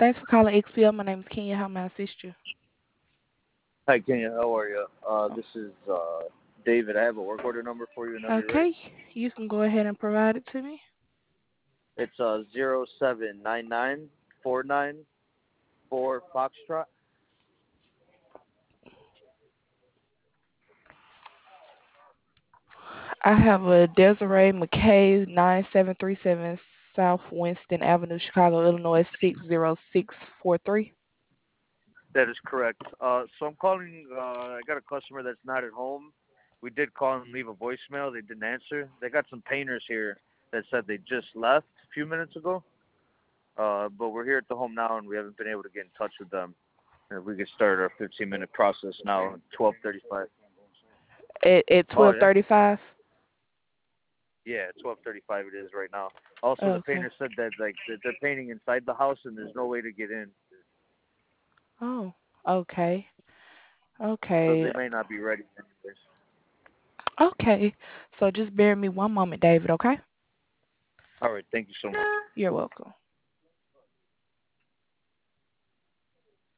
Thanks for calling XPL. My name is Kenya. How may I assist you? Hi, Kenya. How are you? This is David. I have a work order number for you whenever you're ready. Okay, you can go ahead and provide it to me. It's 0799494 Foxtrot. I have a Desiree McKay 9737 South Winston Avenue, Chicago, Illinois 60643. That is correct. So I'm calling. I got a customer that's not at home. We did call and leave a voicemail. They didn't answer. They got some painters here that said they just left a few minutes ago. But we're here at the home now, and we haven't been able to get in touch with them. And if we could start our 15-minute process now, 12:35. At Oh yeah. 1235? Yeah, 12:35 it is right now. Also, the Okay. painter said that like they're painting inside the house and there's no way to get in, Oh, okay. so they Okay. may not be ready anyways. Okay. So just bear me one moment, David, okay? All right, thank you so much. You're welcome.